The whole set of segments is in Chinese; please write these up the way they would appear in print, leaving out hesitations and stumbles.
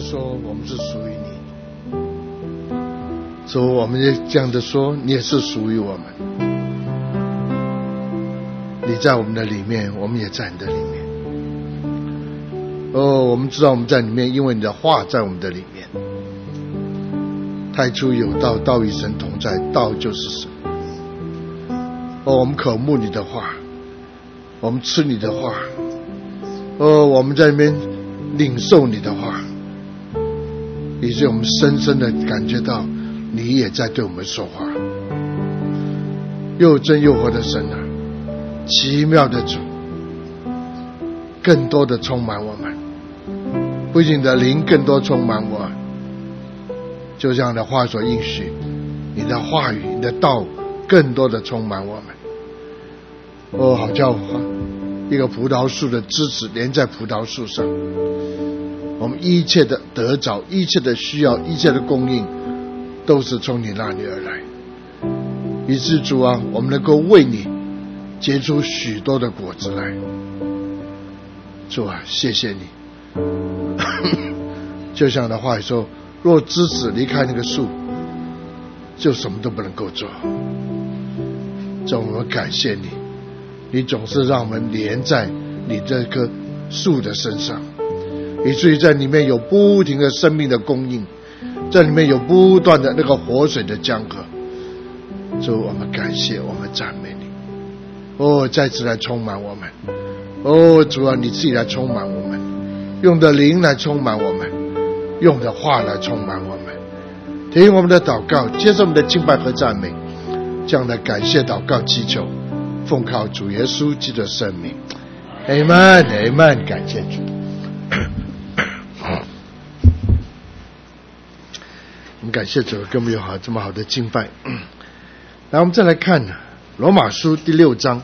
说我们是属于你，主，我们也这样的说，你也是属于我们。你在我们的里面，我们也在你的里面。我们知道我们在里面，因为你的话在我们的里面。太初有道，道与神同在，道就是神。我们渴慕你的话，我们吃你的话，我们在里面领受你的话，以致我们深深的感觉到你也在对我们说话。又真又活的神啊，奇妙的主，更多的充满我们，不仅你的灵更多充满我，就这样的话所应许，你的话语你的道更多的充满我们。好叫一个葡萄树的枝子连在葡萄树上，我们一切的得着，一切的需要，一切的供应都是从你那里而来。以致主啊，我们能够为你结出许多的果子来。主啊，谢谢你。就像的话语说，若枝子离开那个树，就什么都不能够做。主，我们感谢你，你总是让我们连在你这棵树的身上，以至于在里面有不停的生命的供应，在里面有不断的那个活水的江河。主，我们感谢，我们赞美你。再次来充满我们。主啊，你自己来充满我们，用的灵来充满我们，用的话来充满我们。听我们的祷告，接受我们的敬拜和赞美，这样的感谢祷告祈求，奉靠主耶稣基督的圣名。Amen Amen， 感谢主。我们感谢主给我们有这么好的敬拜。来，我们再来看罗马书第6章。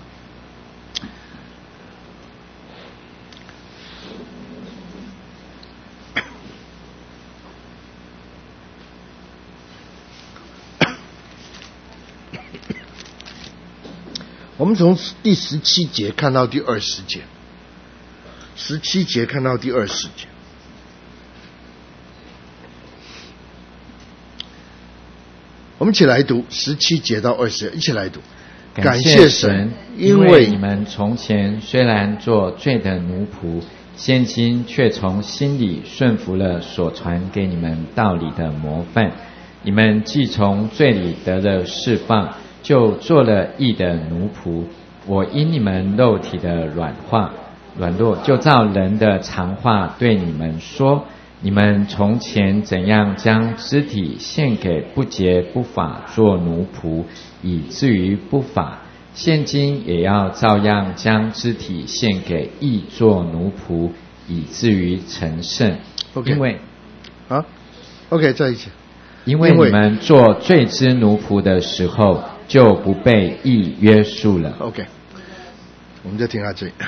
我们从第17节看到第20节，17节看到第20节。我们一起来读17节到20节，一起来读。 感谢神，因为你们从前虽然做罪的奴仆，现今却从心里顺服了所传给你们道理的模范。你们既从罪里得了释放，就做了义的奴仆。我因你们肉体的软弱，就照人的常话对你们说：你们从前怎样将肢体献给不洁不法做奴仆，以至于不法，现今也要照样将肢体献给义做奴仆，以至于成圣。因为在一起。 因为你们做罪之奴仆的时候，就不被义约束了。 OK， 我们就听到这里。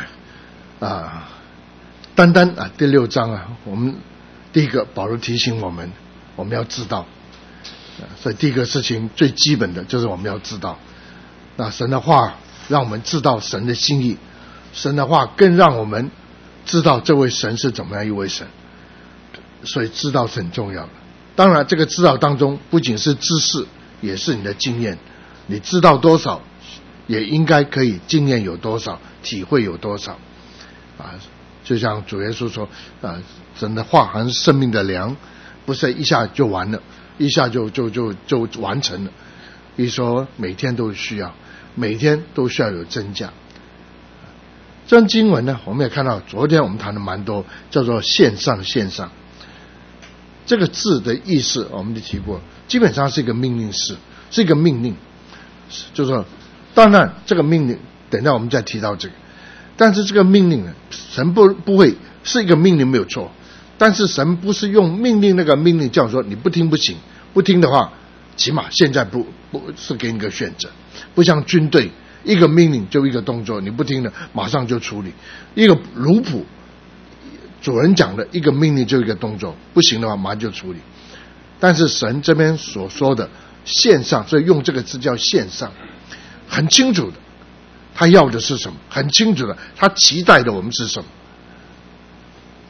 单第6章我们第一个保罗提醒我们要知道，所以第一个事情最基本的就是我们要知道。那神的话让我们知道神的心意，神的话更让我们知道这位神是怎么样一位神，所以知道是很重要的。当然这个知道当中不仅是知识，也是你的经验，你知道多少也应该可以经验有多少，体会有多少就像主耶稣说神的话好像是生命的粮，不是一下就完了，一下就完成了。一说每天都需要，每天都需要有增加。这段经文呢，我们也看到昨天我们谈的蛮多，叫做线上。这个字的意思我们就提过，基本上是一个命令式，是一个命令，就是说当然这个命令等一下我们再提到这个，但是这个命令呢，神不会是一个命令没有错，但是神不是用命令那个命令叫说你不听不行，不听的话起码现在不是给你个选择，不像军队一个命令就一个动作，你不听了马上就处理。一个奴仆主人讲的一个命令就一个动作，不行的话马上就处理。但是神这边所说的线上，所以用这个字叫线上，很清楚的他要的是什么，很清楚的他期待的我们是什么。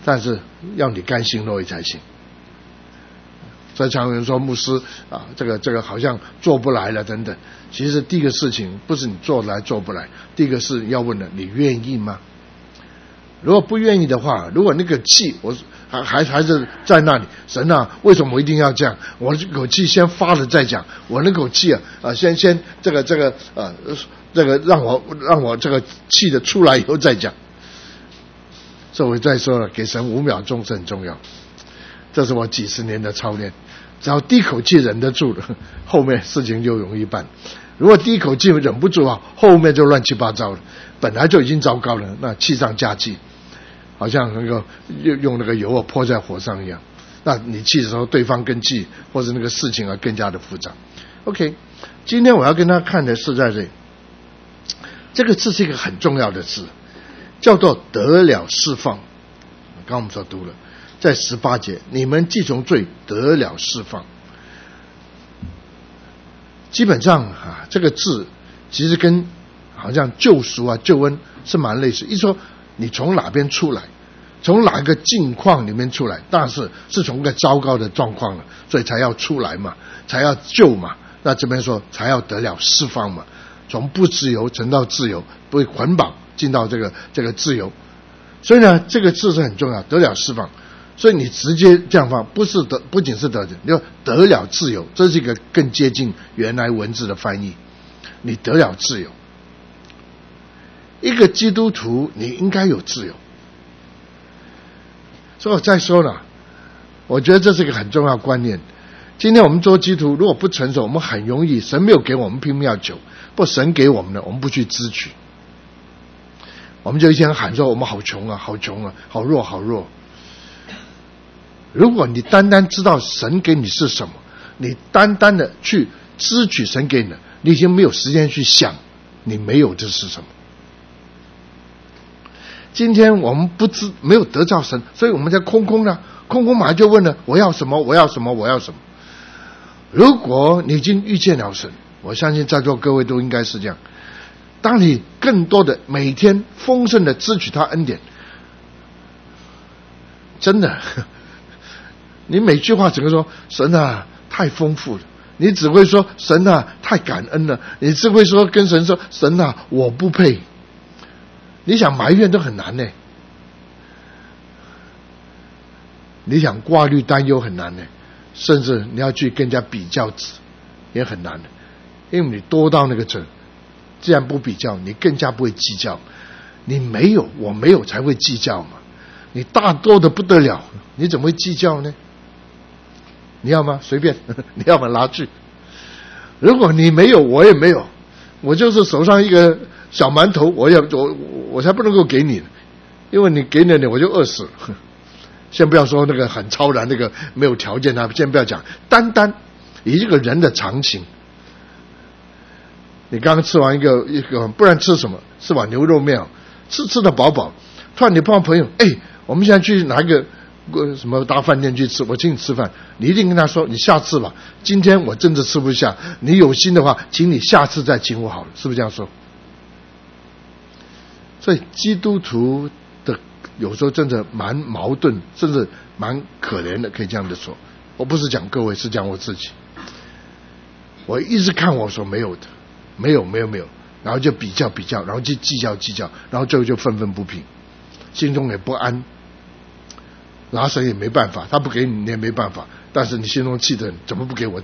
但是要你甘心乐意才行。所以常有人说牧师啊，这个好像做不来了等等。其实第一个事情不是你做来做不来，第一个是要问的，你愿意吗？如果不愿意的话，如果那个气我还是在那里，神啊，为什么我一定要这样？我这口气先发了再讲，我那口气先这个让我这个气的出来以后再讲。所以我再说了，给神5秒钟是很重要，这是我几十年的操练。只要第一口气忍得住了，后面事情就容易办。如果第一口气忍不住后面就乱七八糟了，本来就已经糟糕了，那气上加气，好像那个用那个油泼在火上一样。那你气的时候，对方更气，或者那个事情更加的复杂。OK， 今天我要跟他看的是在这个字是一个很重要的字，叫做得了释放。刚刚我们所读了。在18节，你们既从罪得了释放。基本上这个字其实跟好像救赎救恩是蛮类似。一说你从哪边出来，从哪个境况里面出来，但是从个糟糕的状况了，所以才要出来嘛，才要救嘛。那这边说才要得了释放嘛，从不自由成到自由，不会捆绑进到这个自由。所以呢，这个字是很重要，得了释放。所以你直接这样放，不仅是得了自由，这是一个更接近原来文字的翻译。你得了自由，一个基督徒你应该有自由。所以我再说了，我觉得这是一个很重要的观念。今天我们做基督徒如果不成熟，我们很容易，神没有给我们拼命要求，不神给我们的我们不去支取，我们就一天喊说我们好穷啊，好穷啊，好弱好弱。如果你单单知道神给你是什么，你单单的去支取神给你的，你已经没有时间去想你没有这是什么。今天我们没有得到神，所以我们在空的，空马上就问了，我要什么，我要什么，我要什么。如果你已经遇见了神，我相信在座各位都应该是这样，当你更多的每天丰盛的支取他恩典，真的你每句话只会说神啊太丰富了，你只会说神啊太感恩了，你只会说跟神说神啊我不配。你想埋怨都很难呢，你想挂虑担忧很难呢，甚至你要去跟人家比较也很难的，因为你多到那个程度，既然不比较，你更加不会计较。你没有我没有才会计较嘛，你大多的不得了，你怎么会计较呢？你要吗？随便，你要么拿去。如果你没有我也没有，我就是手上一个小馒头，我才不能够给你，因为你给了我就饿死了。先不要说那个很超然，那个没有条件的，先不要讲，单单以这个人的常情，你刚刚吃完一个，不然吃什么？吃碗牛肉面，吃得饱饱，突然你碰到朋友，我们现在去拿一个什么大饭店去吃，我请你吃饭，你一定跟他说你下次吧，今天我真的吃不下，你有心的话请你下次再请我好了，是不是这样说？所以基督徒的有时候真的蛮矛盾，甚至蛮可怜的，可以这样的说。我不是讲各位，是讲我自己。我一直看我所没有的，没有，然后就比较，然后就计较，然后最后就愤愤不平，心中也不安，拿神也没办法，他不给你也没办法，但是你心中气得怎么不给我？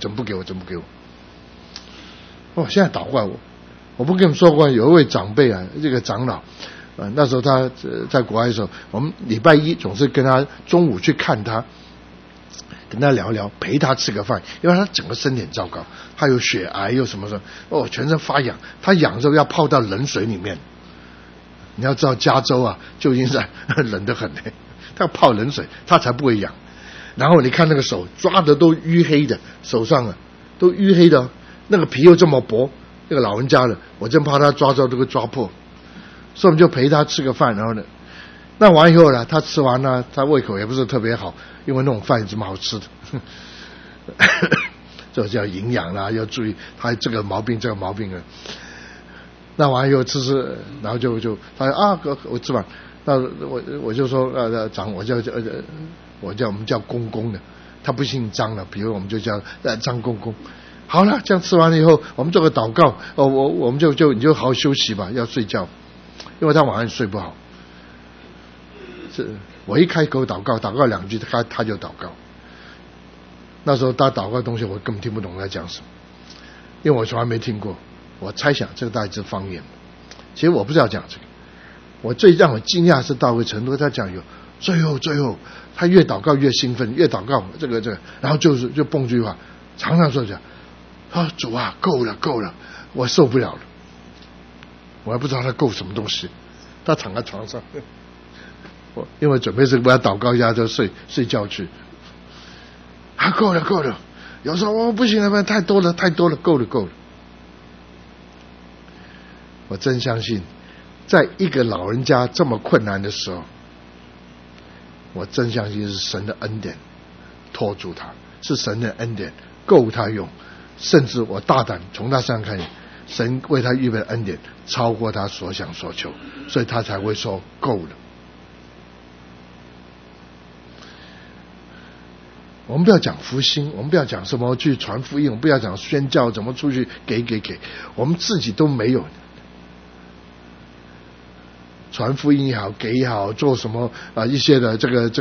现在倒怪我不跟你们说过，有一位长辈这个长老，那时候他在国外的时候，我们礼拜一总是跟他中午去看他，跟他聊聊，陪他吃个饭，因为他整个身体很糟糕，他有血癌又什么全身发痒，他痒的时候要泡到冷水里面。你要知道加州旧金山冷得很，他要泡冷水他才不会痒。然后你看那个手抓的都淤黑的，手上都淤黑的，那个皮又这么薄，那个老人家了，我真怕他抓着都会抓破。所以我们就陪他吃个饭，然后呢，那完以后呢，他吃完了，他胃口也不是特别好，因为那种饭有什么好吃的，这叫营养啦，要注意他这个毛病那完以后吃，然后就他说哥我吃完， 那我就说长我们叫公公的，他不姓张了，比如我们就叫张公公。好了，这样吃完了以后，我们做个祷告，我们你就好好休息吧，要睡觉，因为他晚上睡不好。我一开口祷告2句，他就祷告。那时候他祷告的东西我根本听不懂他讲什么，因为我从来没听过。我猜想这个大概是方言，其实我不是要讲这个。我最让我惊讶是到一个程度，他讲有最后，他越祷告越兴奋，越祷告这个，然后就蹦句话，常常说讲主啊，够了，我受不了了。我还不知道他够什么东西，他躺在床上，我因为准备是为他祷告一下就睡觉去。够了，有时候不行了，太多了，够了。我真相信，在一个老人家这么困难的时候，我真相信是神的恩典拖住他，是神的恩典够他用，甚至我大胆从他身上看见，神为他预备的恩典超过他所想所求，所以他才会说够了。我们不要讲福音，我们不要讲什么去传福音，我们不要讲宣教怎么出去给，我们自己都没有。传福音也好，给也好，做什么一些的这个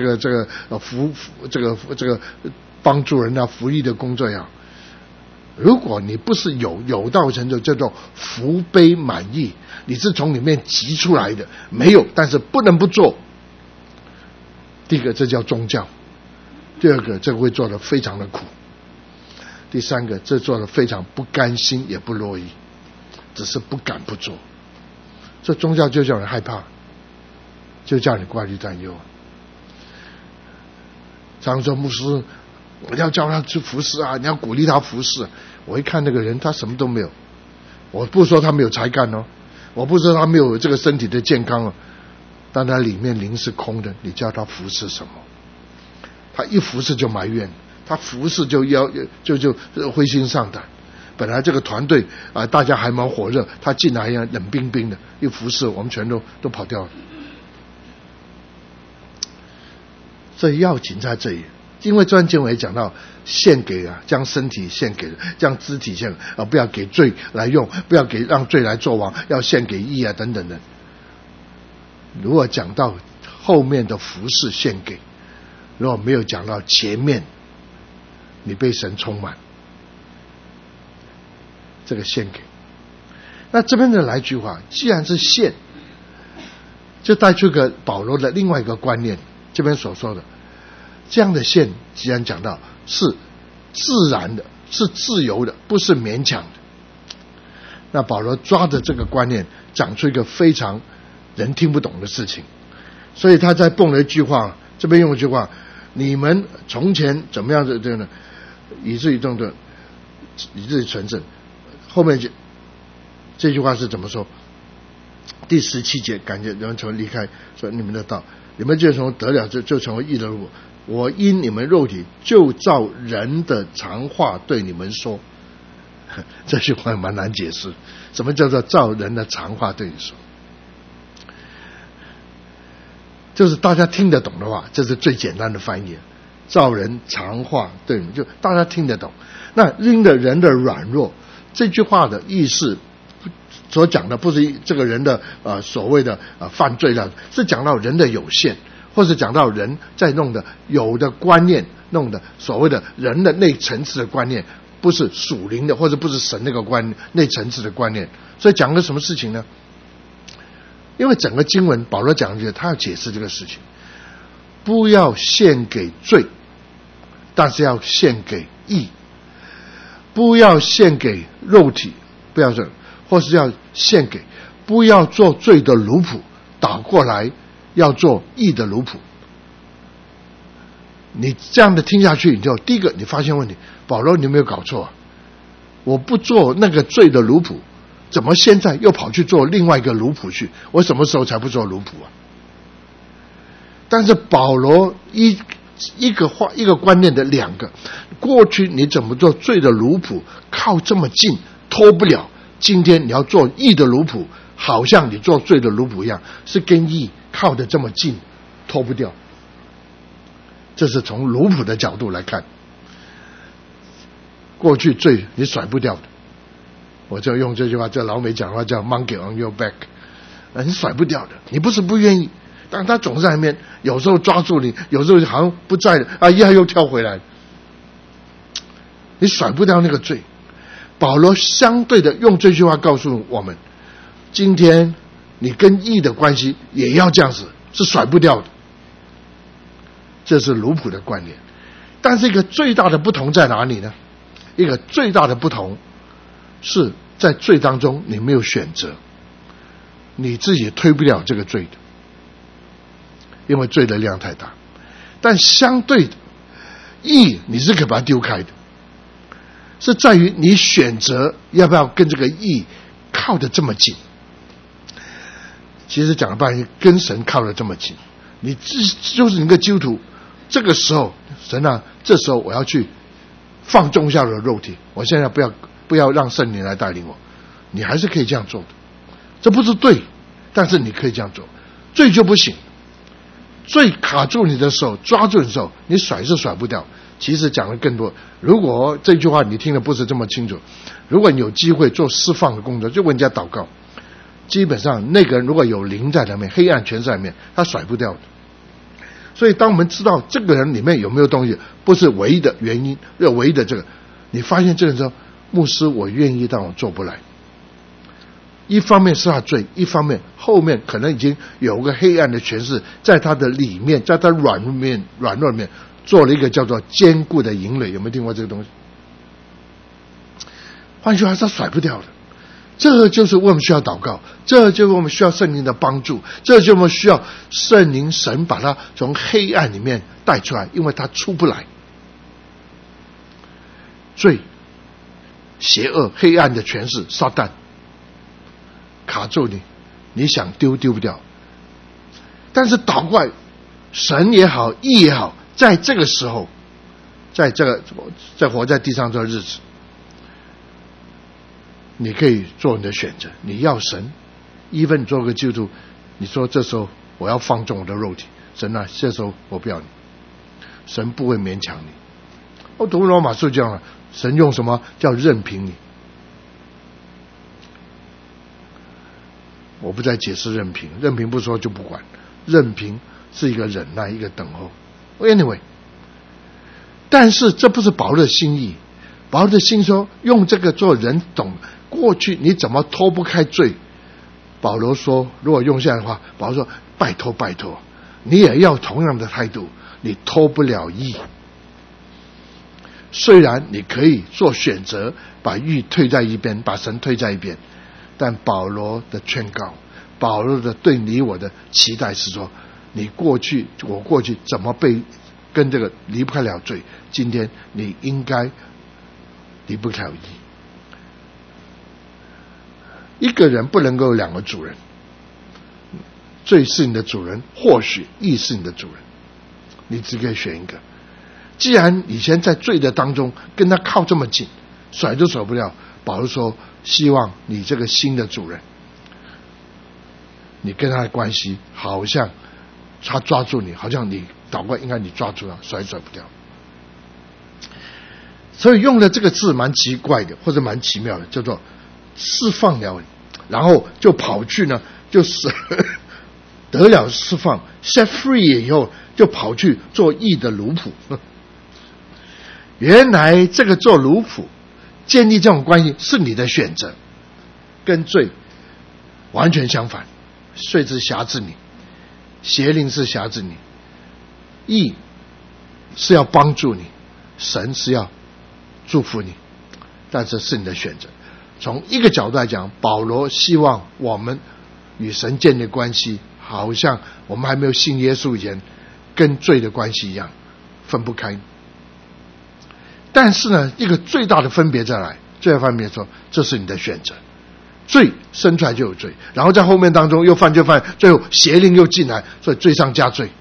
帮助人福利的工作也好，如果你不是有道成就，叫做福杯满溢，你是从里面挤出来的，没有，但是不能不做。第一个，这叫宗教；第二个，这个会做得非常的苦；第三个，这做得非常不甘心也不乐意，只是不敢不做。这宗教就叫人害怕，就叫你挂虑担忧。常说牧师，我要叫他去服侍啊，你要鼓励他服侍。我一看那个人，他什么都没有。我不说他没有才干哦，我不说他没有这个身体的健康哦，但他里面灵是空的，你叫他服侍什么？他一服侍就埋怨，他服侍就灰心丧胆。本来这个团队大家还蛮火热，他进来冷冰冰的，一服侍我们全都跑掉了。所以要紧在这里，因为专经文也讲到献给将身体献给，将肢体献不要给罪来用，不要让罪来作王，要献给义等等的。如果讲到后面的服侍献给，如果没有讲到前面你被神充满，这个献给，那这边的来句话，既然是献，就带出个保罗的另外一个观念。这边所说的这样的献，既然讲到是自然的，是自由的，不是勉强的，那保罗抓着这个观念讲出一个非常人听不懂的事情，所以他在蹦了一句话，这边用一句话，你们从前怎么样的这个呢，以至于纯正。后面这句话是怎么说？第17节，感觉人从离开，说你们的道，你们就从得了就成为义的路。我因你们肉体就照人的常话对你们说。这句话蛮难解释，什么叫做照人的常话对你说？就是大家听得懂的话，这是最简单的翻译。照人常话对你们，就大家听得懂。那因着人的软弱，这句话的意思所讲的不是这个人的所谓的犯罪了，是讲到人的有限，或是讲到人在弄的有的观念，弄的所谓的人的内层次的观念，不是属灵的，或者不是神那个内层次的观念。所以讲个什么事情呢？因为整个经文保罗讲的，他要解释这个事情，不要献给罪，但是要献给义。不要献给肉体，不要或是要献给，不要做罪的奴仆，倒过来要做义的奴仆。你这样的听下去，你就第一个你发现问题，保罗你有没有搞错啊？我不做那个罪的奴仆，怎么现在又跑去做另外一个奴仆去？我什么时候才不做奴仆啊？但是保罗一个观念的两个，过去你怎么做罪的奴仆，靠这么近脱不了， 今天你要做义的奴仆，好像你做罪的奴仆一样，是跟义靠得这么近，脱不掉。这是从奴仆的角度来看，过去罪你甩不掉的。我就用这句话，这老美讲话叫 monkey on your back， 你甩不掉的。你不是不愿意，但他总是在那边，有时候抓住你，有时候好像不在了啊，一下又跳回来，你甩不掉那个罪。保罗相对的用这句话告诉我们，今天你跟义的关系也要这样子，是甩不掉的。这是奴仆的观念。但是一个最大的不同在哪里呢？一个最大的不同是在罪当中你没有选择，你自己推不了这个罪的，因为罪的量太大。但相对的义你是可以把它丢开的，是在于你选择要不要跟这个义靠得这么近。其实讲了半天，跟神靠得这么近，你就是你个基督徒，这个时候神啊，这时候我要去放纵下我的肉体，我现在不要让圣灵来带领我，你还是可以这样做的。这不是对，但是你可以这样做。罪就不行，罪卡住你的手，抓住你的手，你甩是甩不掉。其实讲的更多，如果这句话你听的不是这么清楚，如果你有机会做释放的工作，就为人家祷告，基本上那个人如果有灵在里面，黑暗全在里面，他甩不掉的。所以当我们知道这个人里面有没有东西，不是唯一的原因，唯一的这个，你发现这个人说，牧师我愿意，但我做不来。一方面是他罪，一方面后面可能已经有个黑暗的权势在他的里面，在他软弱里面做了一个叫做坚固的营垒。有没有听过这个东西？换句话说，甩不掉的。这就是我们需要祷告，这就是我们需要圣灵的帮助，这就是我们需要圣灵神把他从黑暗里面带出来，因为他出不来。罪、邪恶、黑暗的权势、撒旦卡住你，你想丢不掉。但是祷告，神也好，义也好，在这个时候，在活在地上这日子，你可以做你的选择。你要神，even你做个基督徒，你说这时候我要放纵我的肉体，神啊，这时候我不要你，神不会勉强你。我读罗马书讲了，神用什么叫任凭你？我不再解释任凭，任凭不说就不管，任凭是一个忍耐，一个等候。Anyway， 但是这不是保罗的心意。保罗的心说，用这个做人懂过去你怎么脱不开罪。保罗说，如果用下来的话，保罗说，拜托，你也要同样的态度，你脱不了义。虽然你可以做选择，把义推在一边，把神推在一边，但保罗的劝告，保罗的对你我的期待是说，我过去怎么被跟这个离不开了罪，今天你应该离不开义。一个人不能够有两个主人，罪是你的主人，或许义是你的主人，你只可以选一个。既然以前在罪的当中跟他靠这么近，甩都甩不了，保罗说，希望你这个新的主人，你跟他的关系好像他抓住你，好像你祷告应该你抓住他，甩不掉。所以用的这个字蛮奇怪的，或者蛮奇妙的，叫做释放了，然后就跑去呢，就是得了释放 set free 以后，就跑去做义的奴仆。原来这个做奴仆建立这种关系是你的选择，跟罪完全相反。罪是辖制你，邪灵是辖制你，义是要帮助你，神是要祝福你，但是是你的选择。从一个角度来讲，保罗希望我们与神建立关系，好像我们还没有信耶稣以前跟罪的关系一样，分不开。但是呢，一个最大的分别再来，最大的分别说，这是你的选择。罪生出来就有罪，然后在后面当中又犯，最后邪灵又进来，所以罪上加罪。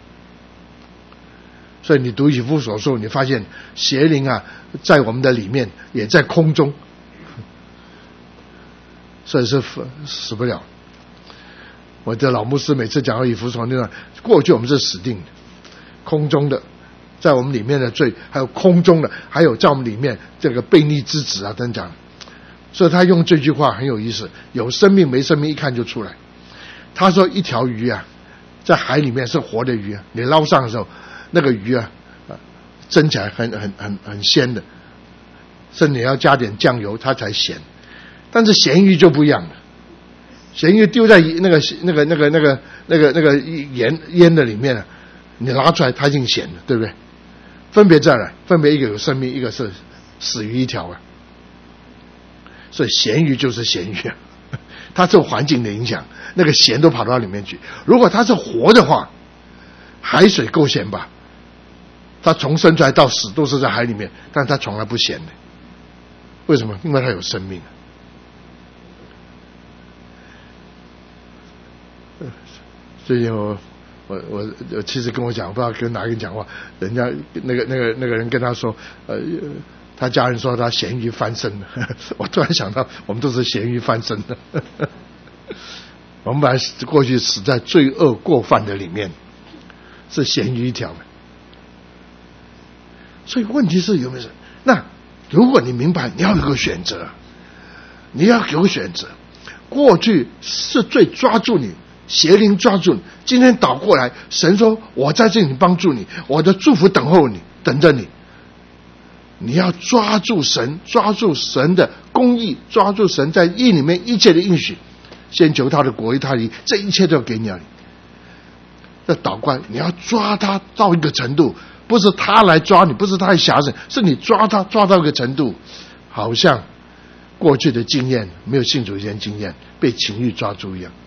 所以你读以弗所书，你发现邪灵啊，在我们的里面，也在空中， 所以是死不了。我的老牧师每次讲到以弗所那段，过去我们是死定的，空中的在我们里面的罪，还有空中的，还有在我们里面这个悖逆之子啊等等。所以他用这句话很有意思，有生命没生命一看就出来。他说一条鱼啊，在海里面是活的鱼啊，你捞上的时候，那个鱼啊，蒸起来很鲜的，甚至你要加点酱油它才咸。但是咸鱼就不一样了，咸鱼丢在那个腌的里面了，你拿出来它已经咸了，对不对？分别在哪？分别一个有生命，一个是死鱼一条啊。所以咸鱼就是咸鱼啊，它受环境的影响，那个咸都跑到里面去。如果它是活的话，海水够咸吧？它从生出来到死都是在海里面，但它从来不咸的。为什么？因为它有生命。最近我其实跟我讲，不知道跟哪个人讲话，人家那个人跟他说，他家人说他咸鱼翻身了，我突然想到，我们都是咸鱼翻身的。我们本来过去死在罪恶过犯的里面，是咸鱼一条的。所以问题是有没有？那如果你明白，你要有个选择，你要有个选择。过去是罪抓住你，邪灵抓住你，今天倒过来，神说我在这里帮助你，我的祝福等候你，等着你。你要抓住神，抓住神的公义，抓住神在义里面一切的应许，先求他的国与他的义，这一切都要给你了。这倒过来，你要抓他到一个程度，不是他来抓你，不是他来辖制，是你抓他抓到一个程度，好像过去的经验没有信主以前经验被情欲抓住一样。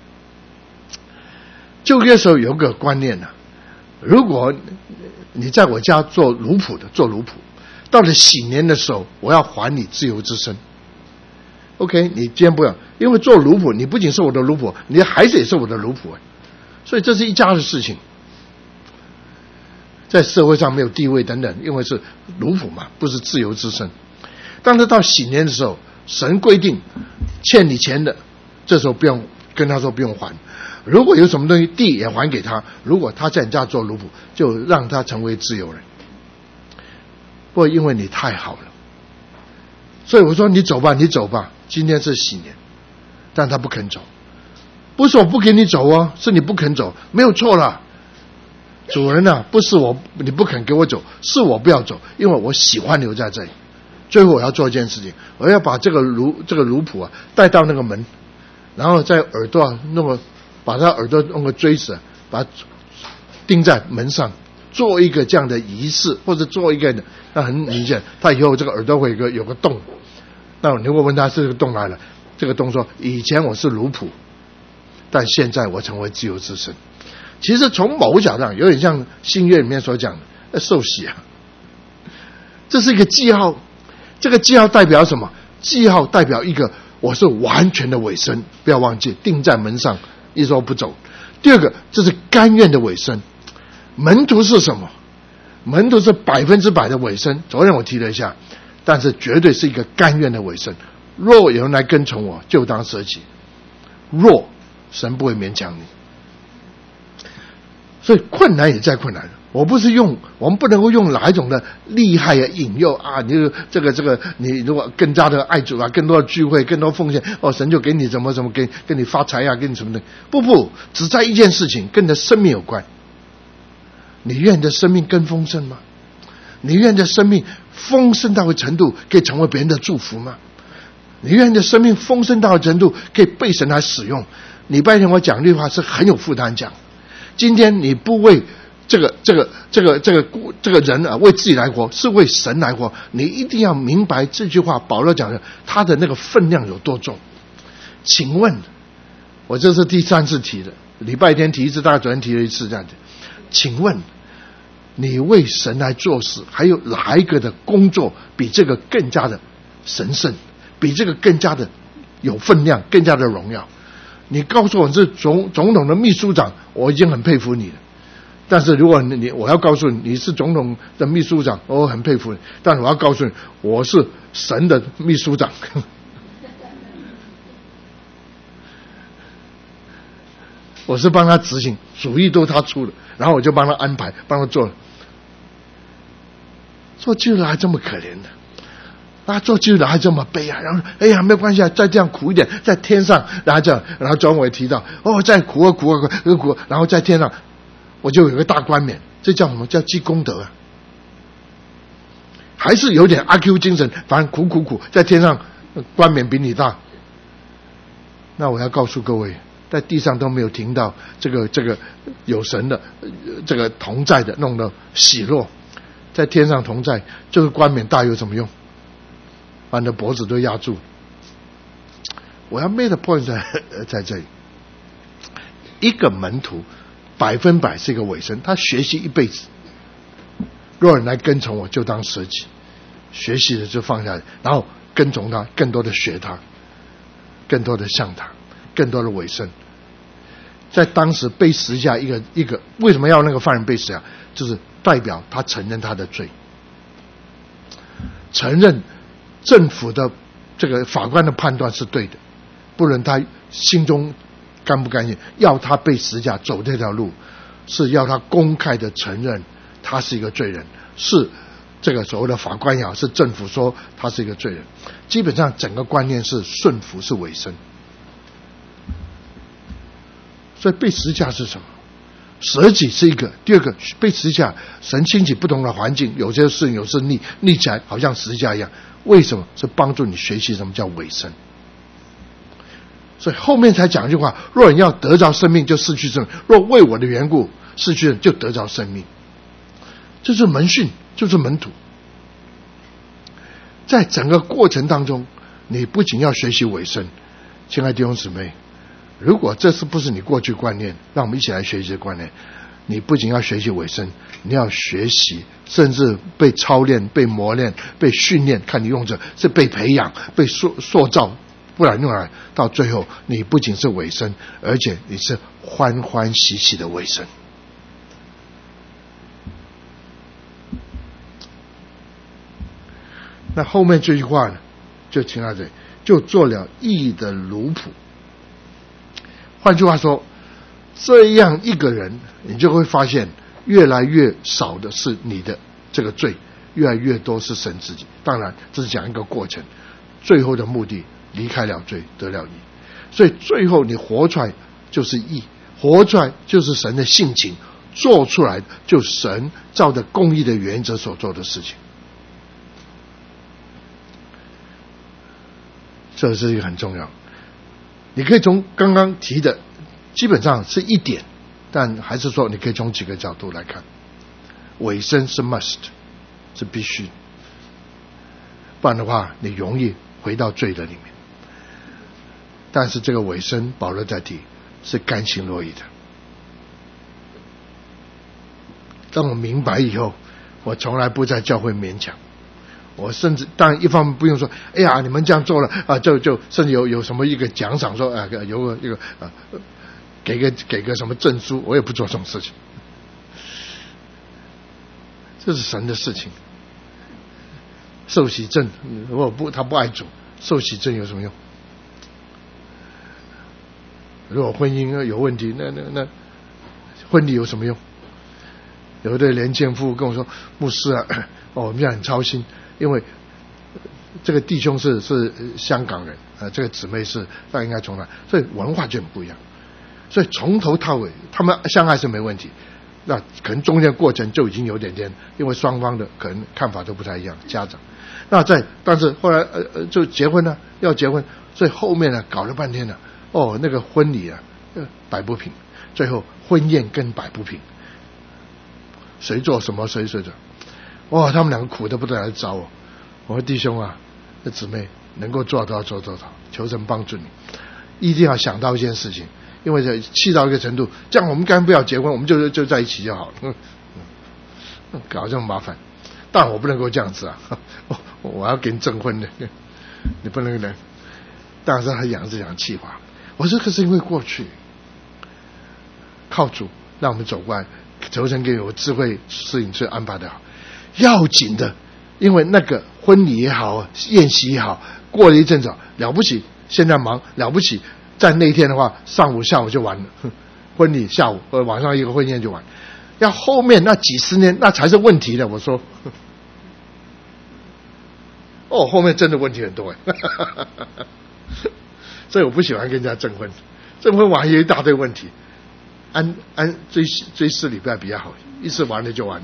旧约的时候有个观念啊，如果你在我家做奴仆的，做奴仆，到了喜年的时候，我要还你自由之身。OK， 你今天不要，因为做奴仆，你不仅是我的奴仆，你的孩子也是我的奴仆，所以这是一家的事情。在社会上没有地位等等，因为是奴仆嘛，不是自由之身。但是到喜年的时候，神规定欠你钱的，这时候不用跟他说不用还。如果有什么东西地也还给他，如果他在你家做奴仆，就让他成为自由人。不过因为你太好了，所以我说你走吧，你走吧。今天是喜年，但他不肯走，不是我不给你走哦，是你不肯走，没有错了。主人啊，不是我你不肯给我走，是我不要走，因为我喜欢留在这里。最后我要做一件事情，我要把这个奴仆啊带到那个门，然后在耳朵把他耳朵弄个锥子，把它钉在门上，做一个这样的仪式，或者做一个，那很明显，他以后这个耳朵会有个洞。那你如果问他这个洞来了，这个洞说以前我是奴仆，但现在我成为自由之身。其实从某个角度上有点像新约里面所讲的受洗啊，这是一个记号。这个记号代表什么？记号代表一个我是完全的委身，不要忘记钉在门上，一说不走。第二个，这是甘愿的委身。门徒是什么？门徒是100%的委身。昨天我提了一下，但是绝对是一个甘愿的委身。若有人来跟从我，就当舍己。若神不会勉强你，所以困难也在困难。我们不能够用哪一种的厉害啊引诱啊，你这个你如果更加的爱主啊，更多的聚会，更多奉献，神就给你怎么给你发财啊，给你什么的。不，只在一件事情，跟你的生命有关。你愿你的生命更丰盛吗？你愿你的生命丰盛到的程度可以成为别人的祝福吗？你愿你的生命丰盛到的程度可以被神来使用？礼拜天我讲这句话是很有负担讲。今天你不为这个人啊为自己来活，是为神来活。你一定要明白这句话，保罗讲的他的那个分量有多重。请问，我这是第3次提的，礼拜天提一次，大概昨天提了一次这样子。请问，你为神来做事，还有哪一个的工作比这个更加的神圣，比这个更加的有分量，更加的荣耀？你告诉我是总统的秘书长，我已经很佩服你了。但是如果我要告诉你是总统的秘书长，我很佩服你。但是我要告诉你，我是神的秘书长。 我是帮他执行，主意都他出了，然后我就帮他安排，帮他做了。做基督徒还这么可怜的，做基督徒还这么悲哀，然后哎呀没有关系啊，再这样苦一点，在天上，然后这样，然后庄伟提到再苦啊苦啊苦啊，然后在天上我就有个大冠冕，这叫什么？叫积功德啊。还是有点阿 Q 精神，反正苦苦苦，在天上冠冕比你大。那我要告诉各位，在地上都没有听到这个有神的这个同在的弄的喜乐，在天上同在，这个冠冕大有什么用？把你的脖子都压住。我要 make the point 在这里，一个门徒100%是一个委身，他学习一辈子。若人来跟从我，就当舍己，学习了就放下来，然后跟从他，更多的学他，更多的像他，更多的委身。在当时被十字架一个，为什么要那个犯人被十字架？就是代表他承认他的罪，承认政府的这个法官的判断是对的，不论他心中甘不甘愿，要他被十字架走这条路，是要他公开的承认他是一个罪人，是这个所谓的法官也好，是政府说他是一个罪人。基本上整个观念是顺服是委身。所以被十字架是什么？舍己是一个，第二个被十字架，神兴起不同的环境，有些顺有时逆起来，好像十字架一样。为什么？是帮助你学习什么叫委身。所以后面才讲一句话：若人要得着生命，就失去生命；若为我的缘故失去人，就得着生命。这是门训，就是门徒。在整个过程当中，你不仅要学习委身，亲爱的弟兄姊妹，如果这是不是你过去观念，让我们一起来学习这观念。你不仅要学习委身，你要学习，甚至被操练、被磨练、被训练，看你用着是被培养、被塑造，不然用来到最后，你不仅是委身，而且你是欢欢喜喜的委身。那后面这句话呢，就停在这里，就做了义的奴仆。换句话说，这样一个人，你就会发现越来越少的是你的这个罪，越来越多是神自己。当然这是讲一个过程，最后的目的离开了罪，得了义。所以最后你活出来就是义，活出来就是神的性情，做出来就神照着公义的原则所做的事情。这是一个很重要，你可以从刚刚提的基本上是一点，但还是说你可以从几个角度来看。委身是 must， 是必须，不然的话你容易回到罪的里面。但是这个委身保罗在提是甘心乐意的。当我明白以后，我从来不在教会勉强。我甚至当然一方面不用说，哎呀，你们这样做了啊，就甚至有什么一个奖赏，说有一个给个什么证书，我也不做这种事情。这是神的事情。受洗证，他不爱主，受洗证有什么用？如果婚姻有问题，那婚礼有什么用？有的年轻夫妇跟我说，牧师啊，我们现在很操心。因为这个弟兄是香港人，这个姊妹是那应该从哪，所以文化就很不一样。所以从头到尾他们相爱是没问题，那可能中间过程就已经有点，因为双方的可能看法都不太一样，家长。但是后来就结婚了，要结婚，所以后面呢搞了半天呢，那个婚礼啊摆不平，最后婚宴更摆不平，谁做什么谁做。他们两个苦的不得了，找我。我说弟兄啊，这姊妹能够做到做到，求神帮助你。一定要想到一件事情，因为这气到一个程度，这样我们干脆不要结婚，我们就在一起就好了。搞这么麻烦，当然我不能够这样子啊，我要给你证婚的，你不能呢。当然是他养这样气话。我说可是因为过去靠主让我们走过来，求神给我智慧，事情是安排的好。要紧的，因为那个婚礼也好，宴席也好，过了一阵子了不起，现在忙了不起，在那一天的话，上午下午就完了， 婚礼下午或晚上一个婚宴就完，要后面那几十年那才是问题的。我说，后面真的问题很多所以我不喜欢跟人家证婚，证婚完有一大堆问题，按追4礼拜比较好，一次完了就完了。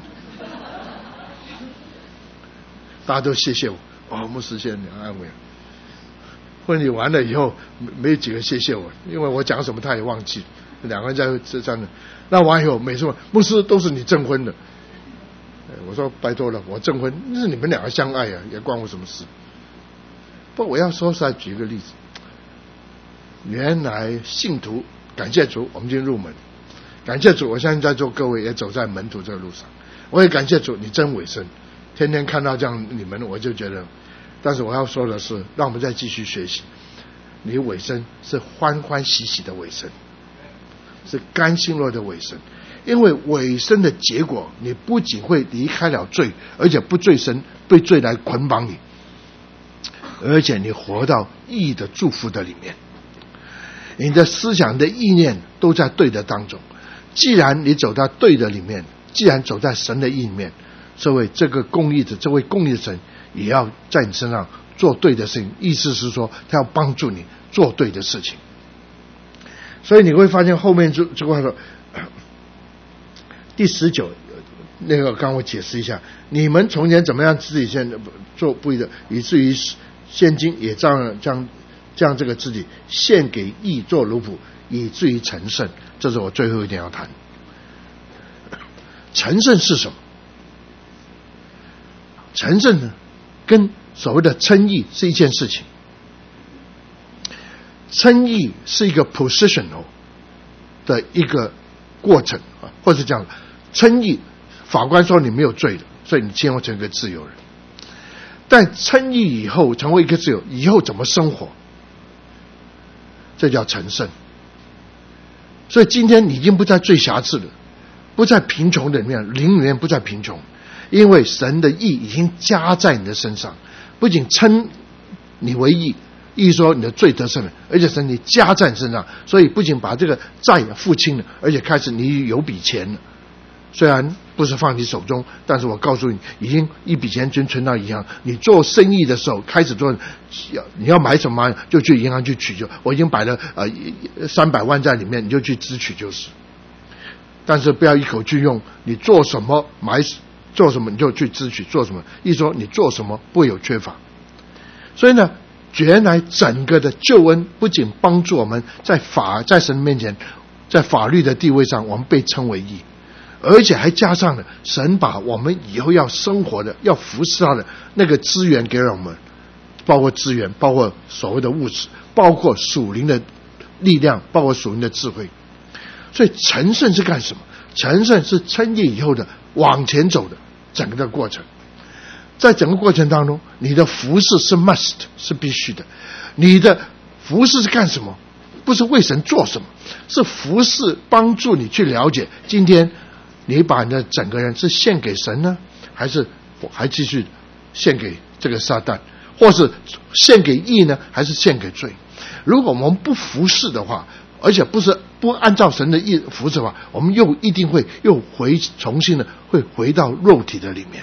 大家都谢谢我，牧师谢谢你安慰。婚礼完了以后，没有几个谢谢我，因为我讲什么他也忘记，两个人在这样的。那完以后，每次问牧师都是你证婚的，我说拜托了，我证婚那是你们两个相爱啊，也关我什么事？不，我要说出来举一个例子。原来信徒感谢主，我们已经入门，感谢主，我相信在座各位也走在门徒这个路上，我也感谢主，你真委身，天天看到这样你们，我就觉得。但是我要说的是，让我们再继续学习，你委身是欢欢喜喜的委身，是甘心乐的委身，因为委身的结果，你不仅会离开了罪，而且不罪身被罪来捆绑你，而且你活到义的祝福的里面，你的思想的意念都在对的当中。既然你走在对的里面，既然走在神的意里面，这位公义的神也要在你身上做对的事情，意思是说他要帮助你做对的事情。所以你会发现后面这块说第19那个刚我解释一下，你们从前怎么样自己先做不义的，以至于现今也将这个自己献给义做奴仆，以至于成圣。这是我最后一点要谈。成圣是什么？成圣呢，跟所谓的称义是一件事情。称义是一个 positional 的一个过程啊，或者讲称义，法官说你没有罪的，所以你将会成为一个自由人。但称义以后成为一个自由，以后怎么生活？这叫成圣。所以今天你已经不在罪瑕疵了，不在贫穷的里面，灵里面不再贫穷，因为神的义已经加在你的身上，不仅称你为义，义说你的罪得赦免，而且神你加在你身上，所以不仅把这个债付清了，而且开始你有笔钱了。虽然不是放你手中，但是我告诉你，已经一笔钱存到银行。你做生意的时候开始做，你要买什么就去银行去取，就我已经摆了300万在里面，你就去支取就是。但是不要一口去用，你做什么做什么你就去支取，做什么一说你做什么不会有缺乏。所以呢，原来整个的救恩不仅帮助我们在神面前，在法律的地位上我们被称为义，而且还加上了神把我们以后要生活的要服侍他的那个资源给了我们，包括资源，包括所谓的物质，包括属灵的力量，包括属灵的智慧。所以成圣是干什么？成圣是称义以后的往前走的整个的过程。在整个过程当中，你的服侍是 must， 是必须的。你的服侍是干什么？不是为神做什么，是服侍帮助你去了解今天你把你的整个人是献给神呢，还是还继续献给这个撒旦，或是献给义呢，还是献给罪？如果我们不服侍的话，而且不按照神的意服侍的话，我们一定会重新的会回到肉体的里面。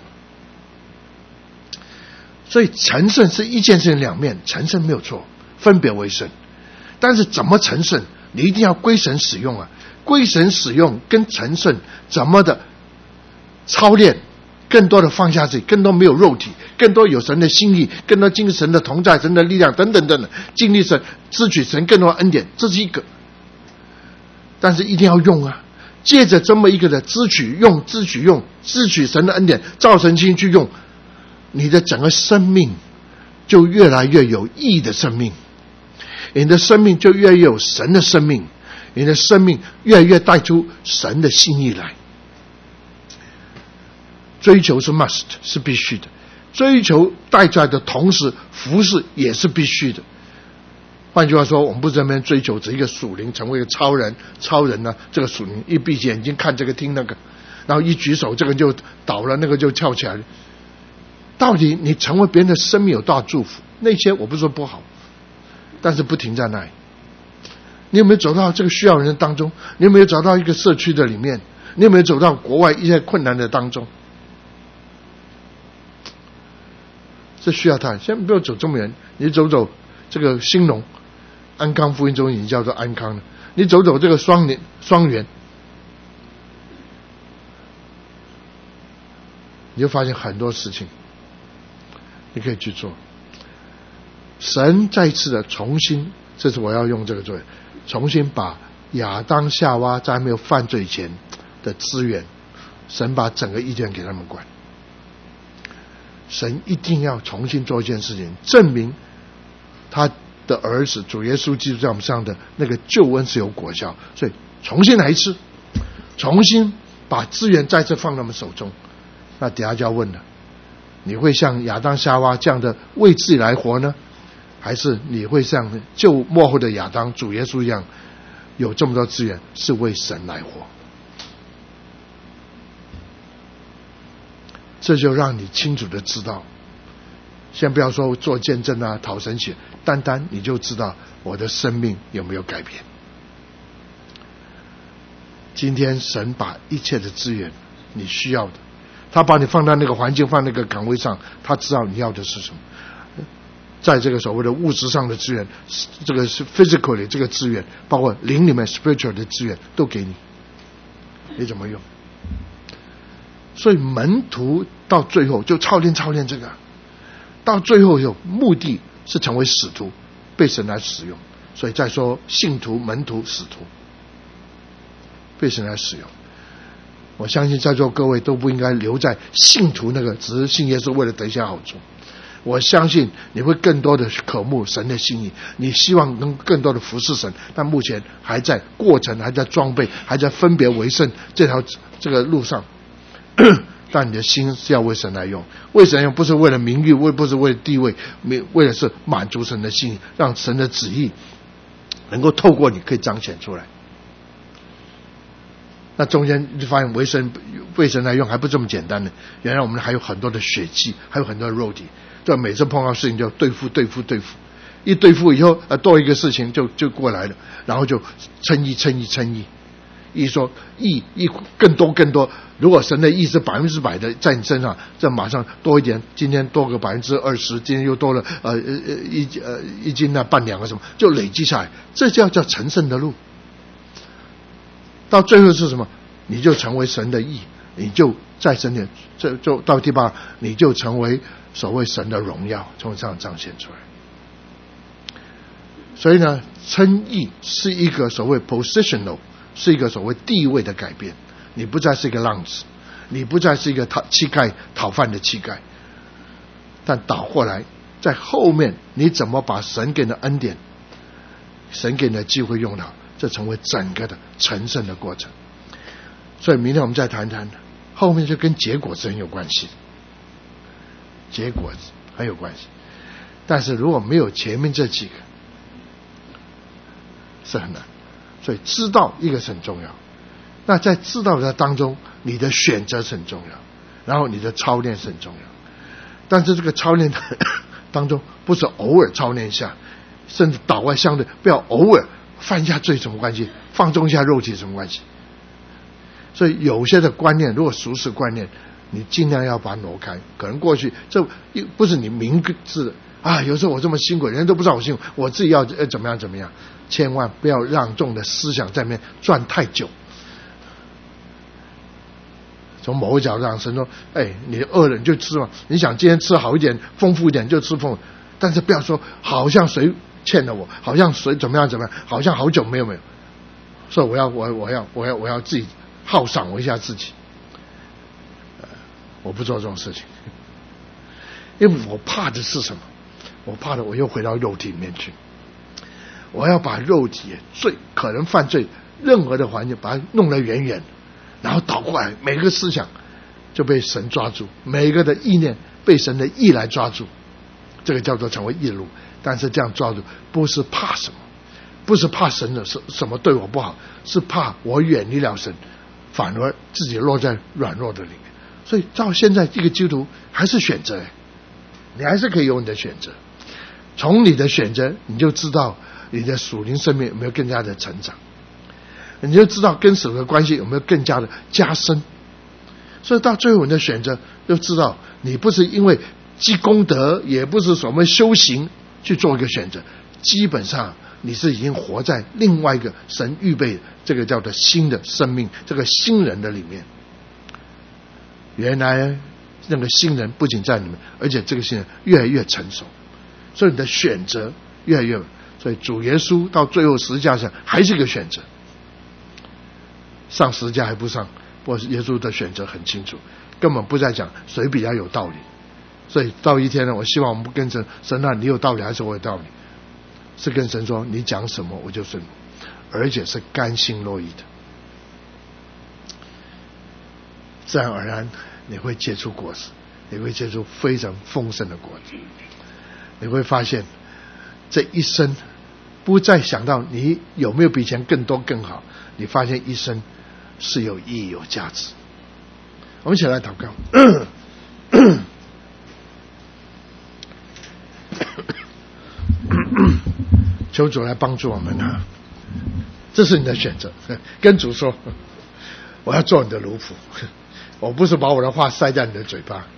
所以成圣是一件事情两面，成圣没有错，分别为圣。但是怎么成圣，你一定要归神使用啊！归神使用跟成圣怎么的操练，更多的放下自己，更多没有肉体，更多有神的心意，更多经历神的同在，神的力量等等等等，经历神支取神更多的恩典，这是一个。但是一定要用啊！借着这么一个的支取神的恩典，照神心去用，你的整个生命就越来越有义的生命，你的生命就越来越有神的生命，你的生命越来越带出神的心意来。追求是 must， 是必须的，追求带出来的同时服侍也是必须的。换句话说，我们不是在那边追求只一个属灵成为一个超人呢，这个属灵一闭眼睛看这个听那个，然后一举手这个就倒了，那个就跳起来了。到底你成为别人的生命有多少祝福？那些我不是说不好，但是不停在那里。 你有没有走到这个需要人的当中？你有没有走到一个社区的里面？你有没有走到国外一些困难的当中？这需要他。先不要走这么远，你走走这个兴隆安康福音中已经叫做安康了，你走走这个双园，你就发现很多事情你可以去做。神再一次的重新，这次我要用这个作为重新把亚当夏娃在还没有犯罪前的资源，神把整个伊甸给他们管。神一定要重新做一件事情，证明他的儿子主耶稣基督在我们身上的那个救恩是有果效，所以重新来一次，重新把资源再次放在我们手中。那底下就要问了，你会像亚当夏娃这样的为自己来活呢，还是你会像旧末后的亚当主耶稣一样，有这么多资源是为神来活？这就让你清楚的知道，先不要说做见证啊讨神喜，单单你就知道我的生命有没有改变。今天神把一切的资源你需要的，他把你放在那个环境，放在那个岗位上，他知道你要的是什么。在这个所谓的物质上的资源，这个是 physical 的这个资源，包括灵里面 spiritual 的资源都给你，你怎么用？所以门徒到最后就操练这个，到最后有目的是成为使徒，被神来使用。所以再说信徒、门徒、使徒，被神来使用。我相信在座各位都不应该留在信徒那个只是信耶稣为了得一些好处。我相信你会更多的渴慕神的心意，你希望能更多的服侍神，但目前还在过程，还在装备，还在分别为圣这个路上。但你的心是要为神来用，为神用不是为了名誉，不是为了地位，为了是满足神的心意，让神的旨意能够透过你可以彰显出来。那中间就发现为神来用还不这么简单的，原来我们还有很多的血气，还有很多的肉体，就每次碰到事情就对付，一对付以后多一个事情就过来了，然后就称义。一说义更多，如果神的义是100%的在你身上，这马上多一点，今天多个20%，今天又多了一斤啊半两啊什么，就累积下来，这叫成圣的路。到最后是什么？你就成为神的义，你就在神里，这就到第8，你就成为所谓神的荣耀，从这样彰显出来。所以呢，称义是一个所谓 positional， 是一个所谓地位的改变。你不再是一个浪子，你不再是一个乞丐讨饭的乞丐，但倒过来，在后面你怎么把神给你的恩典，神给你的机会用到，这成为整个的成圣的过程。所以明天我们再谈谈，后面就跟结果是很有关系，结果很有关系。但是如果没有前面这几个，是很难。所以知道一个是很重要，那在知道的当中，你的选择是很重要，然后你的操练是很重要。但是这个操练当中，不是偶尔操练一下，甚至倒外相对，不要偶尔犯一下罪什么关系，放纵一下肉体什么关系。所以有些的观念，如果俗世观念，你尽量要把它挪开。可能过去这不是你明知的啊，有时候我这么辛苦，人家都不知道我辛苦，我自己要怎么样，千万不要让众的思想在那边转太久。从某个角度上，神说：“你饿了你就吃嘛，你想今天吃好一点、丰富一点就吃丰富，但是不要说好像谁欠了我，好像谁怎么样，好像好久没有。所以我要自己犒赏我一下自己。我不做这种事情，因为我怕的是什么？我怕的我又回到肉体里面去。我要把肉体最可能犯罪任何的环境，把它弄得远远，然后倒过来，每个思想就被神抓住，每一个的意念被神的意来抓住，这个叫做成为义路。但是这样抓住，不是怕什么，不是怕神的什么对我不好，是怕我远离了神，反而自己落在软弱的里面。所以到现在一个基督徒还是选择，你还是可以有你的选择。从你的选择，你就知道你的属灵生命有没有更加的成长，你就知道跟神的关系有没有更加的加深。所以到最后你的选择就知道，你不是因为积功德，也不是什么修行去做一个选择，基本上你是已经活在另外一个神预备这个叫做新的生命，这个新人的里面。原来那个新人不仅在你们，而且这个新人越来越成熟，所以你的选择越来越，所以主耶稣到最后十字架上还是一个选择，上十字架还不上，不过耶稣的选择很清楚，根本不再讲谁比较有道理。所以到一天呢，我希望我们不跟神啊，你有道理还是我有道理，是跟神说你讲什么我就顺，而且是甘心乐意的。自然而然你会结出果实，你会结出非常丰盛的果子。你会发现这一生不再想到你有没有比以前更多更好，你发现一生是有意义有价值。我们一起来祷告。求主来帮助我们啊！这是你的选择，跟主说我要做你的奴仆，我不是把我的话塞在你的嘴巴。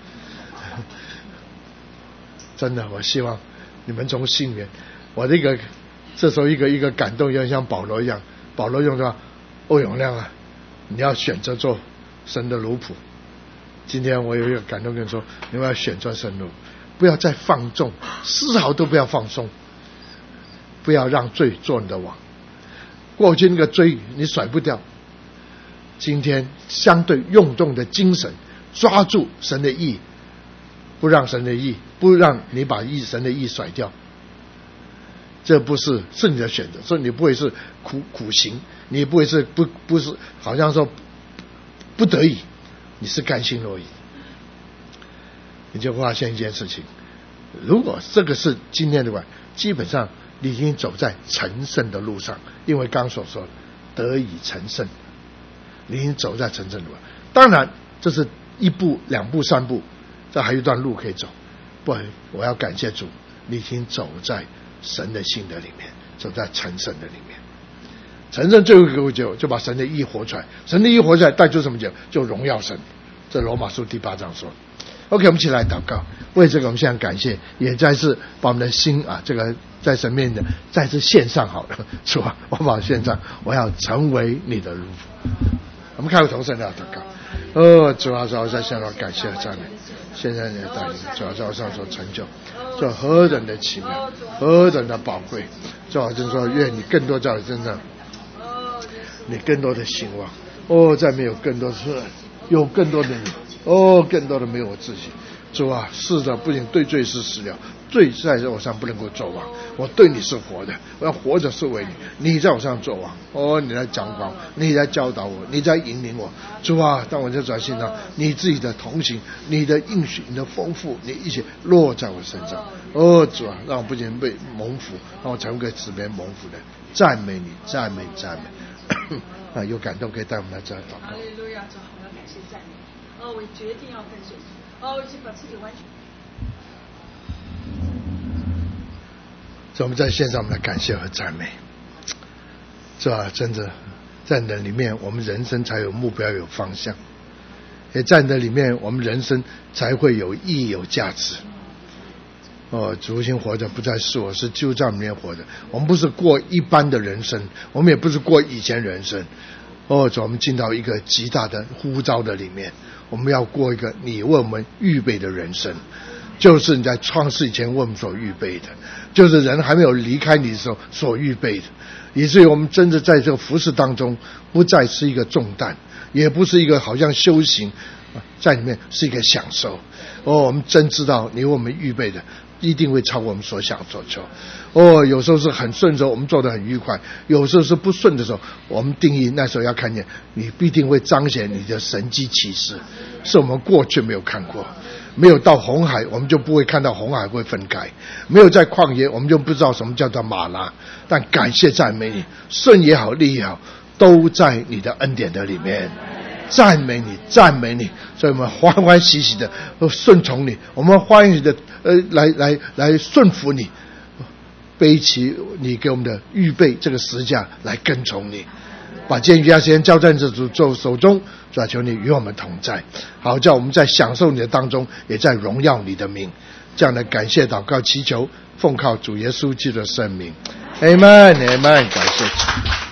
真的，我希望你们从心里面，我这个这时候一个感动，有点像保罗一样。保罗用说：“欧永亮啊，你要选择做神的奴仆。”今天我有一个感动跟你说，你们要选择神奴，不要再放纵，丝毫都不要放松，不要让罪做你的王。过去那个罪你甩不掉，今天相对用重的精神，抓住神的义，不让神的义，不让你把神的义甩掉。这不是你的选择，所以你不会是苦行，你不会是不是好像说不得已，你是甘心乐意。你就发现一件事情，如果这个是今天的话，基本上你已经走在成圣的路上，因为刚刚所说的得以成圣，你已经走在成圣的路上。当然这是一步两步三步，这还有一段路可以走。不，我要感谢主，你已经走在神的心的里面，走在成圣的里面。成圣最后一个就把神的义活出来，神的义活出来带出什么结果？就荣耀神。这罗马书第8章说。OK， 我们一起来祷告，为这个我们现在感谢，也再次把我们的心啊，这个在神面前再次献上好了，是吧？我把献上，我要成为你的奴仆。我们开口同声来祷告。主啊，我在向上感谢和赞美，现在你的带领，主啊，在我上所成就，这何等的奇妙，何等的宝贵。主啊，就是说，愿你更多在我身上，你更多的兴旺。再没有更多是有更多的你。更多的没有我自己。主啊，是的，不仅对罪是死了，罪在我上不能够做王，我对你是活的，我要活着是为你，你在我上做王。你来掌管我，你来教导我，你在引领我。主啊，当我在转信上，你自己的同行，你的应许，你的丰富，你一切落在我身上。主啊，让我不仅被蒙福，让我成为个指别蒙福的。赞美你，赞美赞美。有感动可以带我们来这样祷告。 哈利路亚，主，我要感谢赞美。我决定要跟随主。已经把自己完全。 所以我们在线上，我们来感谢和赞美。是吧？真的，在你的里面，我们人生才有目标、有方向；也在你的里面，我们人生才会有意义、有价值。主心活着不再是我，是就在里面活着。我们不是过一般的人生，我们也不是过以前人生。主，我们进到一个极大的呼召的里面，我们要过一个你为我们预备的人生，就是你在创世以前为我们所预备的，就是人还没有离开你的时候所预备的，以至于我们真的在这个服事当中，不再是一个重担，也不是一个好像修行，在里面是一个享受。我们真知道你为我们预备的一定会超过我们所想所求。有时候是很顺的时候，我们做得很愉快；有时候是不顺的时候，我们定义那时候要看见你必定会彰显你的神迹奇事，是我们过去没有看过。没有到红海，我们就不会看到红海会分开；没有在旷野，我们就不知道什么叫做玛拿。但感谢赞美你，顺也好，利也好，都在你的恩典的里面。赞美你，赞美你，所以我们欢欢喜喜的顺从你，我们欢喜的来顺服你。 背起你给我们的预备这个十架来跟从你。把监狱时间交在这主手中，主啊，求你与我们同在，好叫我们在享受你的当中，也在荣耀你的名。这样的感谢祷告祈求，奉靠主耶稣基督的圣名， Amen， 感谢主。